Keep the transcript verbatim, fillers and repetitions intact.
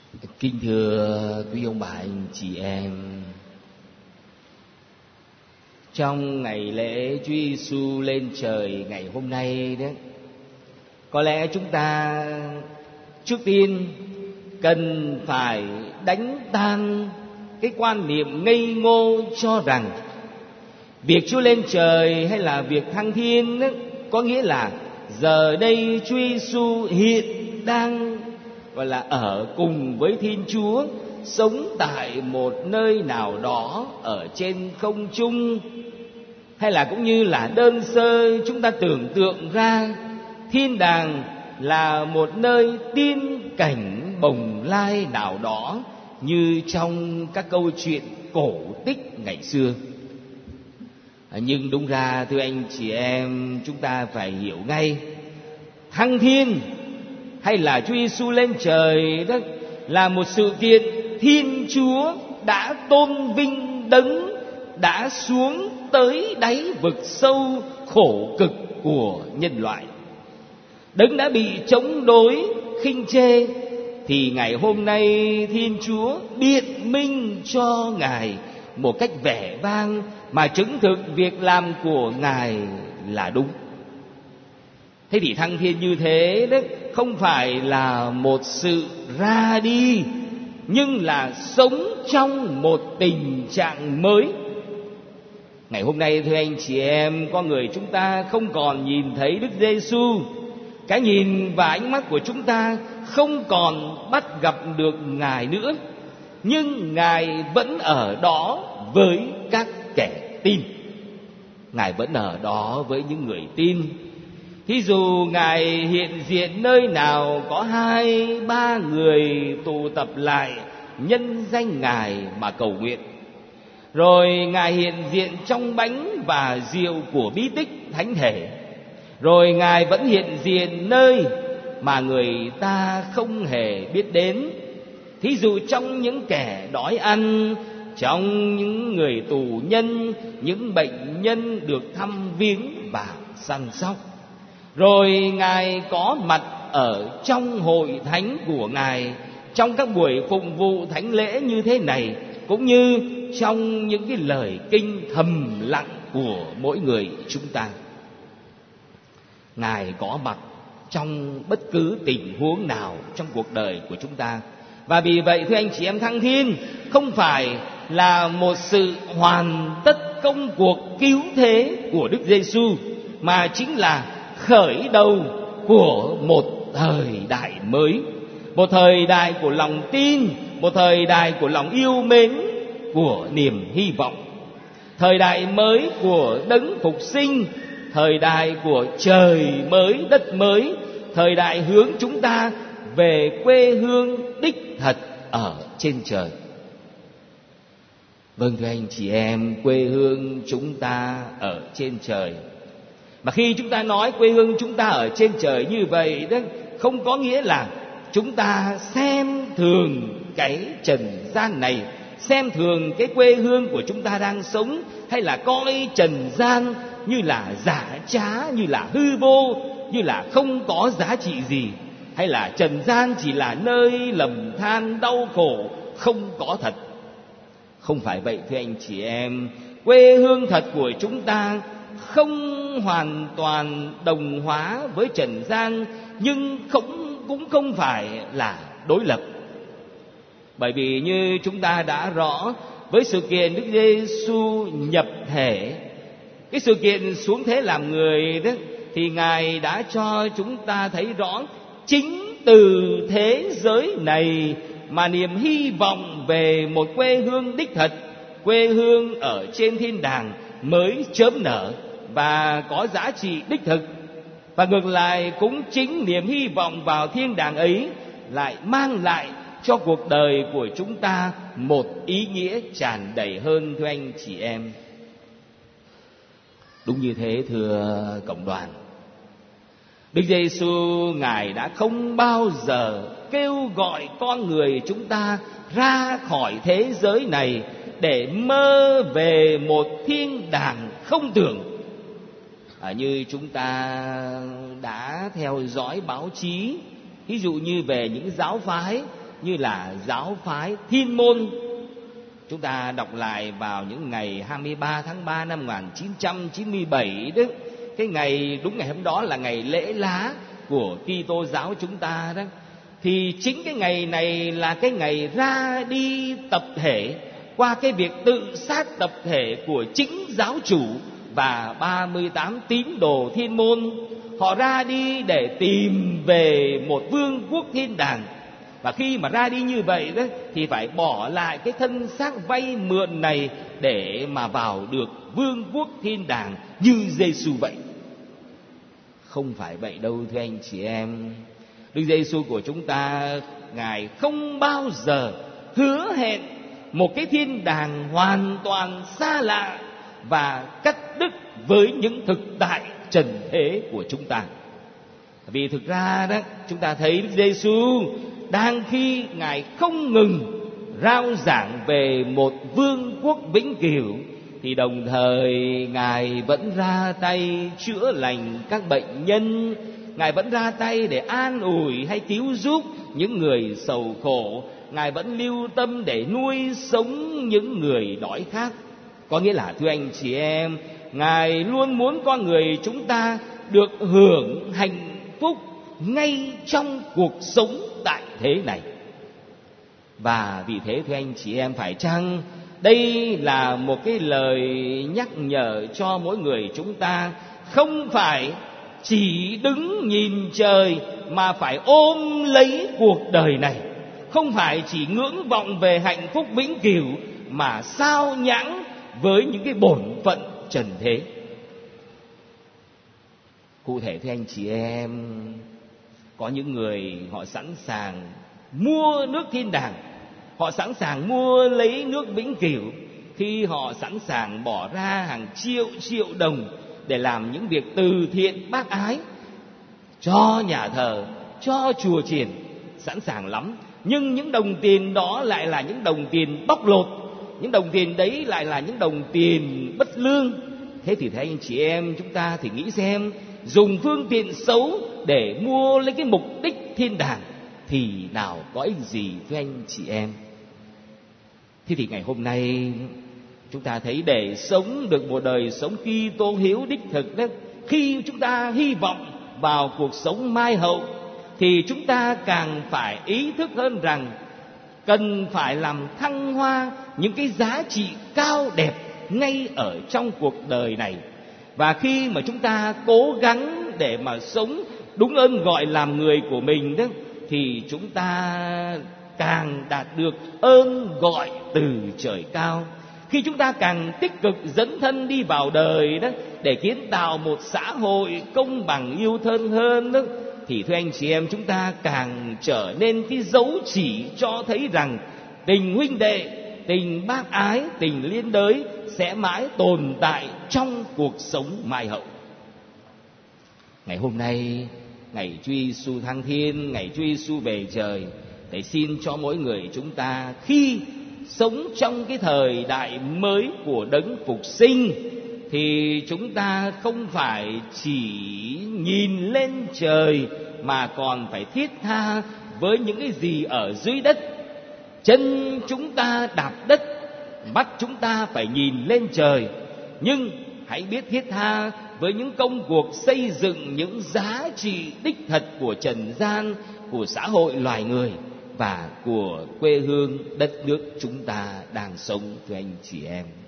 Kính thưa quý ông bà anh chị em, trong ngày lễ Chúa Giêsu lên trời ngày hôm nay đấy, có lẽ chúng ta trước tiên cần phải đánh tan cái quan niệm ngây ngô cho rằng việc Chúa lên trời hay là việc thăng thiên ấy, có nghĩa là giờ đây Chúa Giêsu hiện đang gọi là ở cùng với Thiên Chúa, sống tại một nơi nào đó ở trên không trung. Hay là cũng như là đơn sơ chúng ta tưởng tượng ra thiên đàng là một nơi tiên cảnh bồng lai nào đó, như trong các câu chuyện cổ tích ngày xưa. Nhưng đúng ra thưa anh chị em, chúng ta phải hiểu ngay, thăng thiên hay là Chúa Giêsu lên trời đó là một sự kiện Thiên Chúa đã tôn vinh đấng đã xuống tới đáy vực sâu khổ cực của nhân loại. Đấng đã bị chống đối, khinh chê, thì ngày hôm nay Thiên Chúa biện minh cho Ngài một cách vẻ vang mà chứng thực việc làm của Ngài là đúng. Thế thì thăng thiên như thế đấy không phải là một sự ra đi, nhưng là sống trong một tình trạng mới. Ngày hôm nay thưa anh chị em, con người chúng ta không còn nhìn thấy Đức Giêsu, cái nhìn và ánh mắt của chúng ta không còn bắt gặp được Ngài nữa, nhưng Ngài vẫn ở đó với các kẻ tin. Ngài vẫn ở đó với những người tin. Thí dụ Ngài hiện diện nơi nào có hai ba người tụ tập lại nhân danh Ngài mà cầu nguyện, rồi Ngài hiện diện trong bánh và rượu của bí tích thánh thể, rồi Ngài vẫn hiện diện nơi mà người ta không hề biết đến. Thí dụ trong những kẻ đói ăn, trong những người tù nhân, những bệnh nhân được thăm viếng và săn sóc. Rồi Ngài có mặt ở trong hội thánh của Ngài, trong các buổi phụng vụ thánh lễ như thế này, cũng như trong những cái lời kinh thầm lặng của mỗi người chúng ta. Ngài có mặt trong bất cứ tình huống nào trong cuộc đời của chúng ta. Và vì vậy thưa anh chị em, thăng thiên không phải là một sự hoàn tất công cuộc cứu thế của Đức Giêsu, mà chính là khởi đầu của một thời đại mới, một thời đại của lòng tin, một thời đại của lòng yêu mến, của niềm hy vọng, thời đại mới của đấng phục sinh, thời đại của trời mới đất mới, thời đại hướng chúng ta về quê hương đích thật ở trên trời. Vâng thưa anh chị em, quê hương chúng ta ở trên trời. Mà khi chúng ta nói quê hương chúng ta ở trên trời như vậy đó, không có nghĩa là chúng ta xem thường cái trần gian này, xem thường cái quê hương của chúng ta đang sống, hay là coi trần gian như là giả trá, như là hư vô, như là không có giá trị gì, hay là trần gian chỉ là nơi lầm than đau khổ không có thật. Không phải vậy thưa anh chị em. Quê hương thật của chúng ta không hoàn toàn đồng hóa với trần gian, nhưng không, cũng không phải là đối lập. Bởi vì như chúng ta đã rõ, với sự kiện Đức Giêsu nhập thể, cái sự kiện xuống thế làm người đó, thì Ngài đã cho chúng ta thấy rõ chính từ thế giới này mà niềm hy vọng về một quê hương đích thật, quê hương ở trên thiên đàng mới chớm nở và có giá trị đích thực. Và ngược lại, cũng chính niềm hy vọng vào thiên đàng ấy lại mang lại cho cuộc đời của chúng ta một ý nghĩa tràn đầy hơn thưa anh chị em. Đúng như thế thưa cộng đoàn. Đức Giêsu Ngài đã không bao giờ kêu gọi con người chúng ta ra khỏi thế giới này để mơ về một thiên đàng không tưởng. À, như chúng ta đã theo dõi báo chí, ví dụ như về những giáo phái như là giáo phái Thiên Môn. Chúng ta đọc lại vào những ngày hai mươi ba tháng ba năm một nghìn chín trăm chín mươi bảy đó, cái ngày đúng ngày hôm đó là ngày lễ lá của Kitô giáo chúng ta đó, thì chính cái ngày này là cái ngày ra đi tập thể qua cái việc tự sát tập thể của chính giáo chủ và ba mươi tám tín đồ Thiên Môn. Họ ra đi để tìm về một vương quốc thiên đàng. Và khi mà ra đi như vậy đó, thì phải bỏ lại cái thân xác vay mượn này để mà vào được vương quốc thiên đàng như Giêsu vậy. Không phải vậy đâu thưa anh chị em. Đức Giêsu của chúng ta, Ngài không bao giờ hứa hẹn một cái thiên đàng hoàn toàn xa lạ và cắt đứt với những thực tại trần thế của chúng ta. Vì thực ra đó, chúng ta thấy Đức Giêsu đang khi Ngài không ngừng rao giảng về một vương quốc vĩnh cửu, thì đồng thời Ngài vẫn ra tay chữa lành các bệnh nhân, Ngài vẫn ra tay để an ủi hay cứu giúp những người sầu khổ, Ngài vẫn lưu tâm để nuôi sống những người đói khát. Có nghĩa là thưa anh chị em, Ngài luôn muốn con người chúng ta được hưởng hạnh phúc ngay trong cuộc sống tại thế này. Và vì thế thưa anh chị em, phải chăng đây là một cái lời nhắc nhở cho mỗi người chúng ta không phải chỉ đứng nhìn trời mà phải ôm lấy cuộc đời này, không phải chỉ ngưỡng vọng về hạnh phúc vĩnh cửu mà sao nhãng với những cái bổn phận trần thế. Cụ thể thưa anh chị em, có những người họ sẵn sàng mua nước thiên đàng, họ sẵn sàng mua lấy nước vĩnh cửu, khi họ sẵn sàng bỏ ra hàng triệu triệu đồng để làm những việc từ thiện bác ái cho nhà thờ, cho chùa chiền, sẵn sàng lắm. Nhưng những đồng tiền đó lại là những đồng tiền bóc lột, những đồng tiền đấy lại là những đồng tiền bất lương. Thế thì thấy anh chị em, chúng ta thì nghĩ xem, dùng phương tiện xấu để mua lấy cái mục đích thiên đàng thì nào có ích gì với anh chị em. Thế thì ngày hôm nay chúng ta thấy để sống được một đời sống Kitô hiếu đích thực đó, khi chúng ta hy vọng vào cuộc sống mai hậu, thì chúng ta càng phải ý thức hơn rằng cần phải làm thăng hoa những cái giá trị cao đẹp ngay ở trong cuộc đời này. Và khi mà chúng ta cố gắng để mà sống đúng ơn gọi làm người của mình đó, thì chúng ta càng đạt được ơn gọi từ trời cao. Khi chúng ta càng tích cực dấn thân đi vào đời đó, để kiến tạo một xã hội công bằng yêu thương hơn đó, thì thưa anh chị em, chúng ta càng trở nên cái dấu chỉ cho thấy rằng tình huynh đệ, tình bác ái, tình liên đới sẽ mãi tồn tại trong cuộc sống mai hậu. Ngày hôm nay, ngày Chúa Giêsu thăng thiên, ngày Chúa Giêsu về trời, để xin cho mỗi người chúng ta khi sống trong cái thời đại mới của đấng phục sinh, thì chúng ta không phải chỉ nhìn lên trời mà còn phải thiết tha với những cái gì ở dưới đất. Chân chúng ta đạp đất, mắt chúng ta phải nhìn lên trời, nhưng hãy biết thiết tha với những công cuộc xây dựng những giá trị đích thật của trần gian, của xã hội loài người và của quê hương đất nước chúng ta đang sống, thưa anh chị em.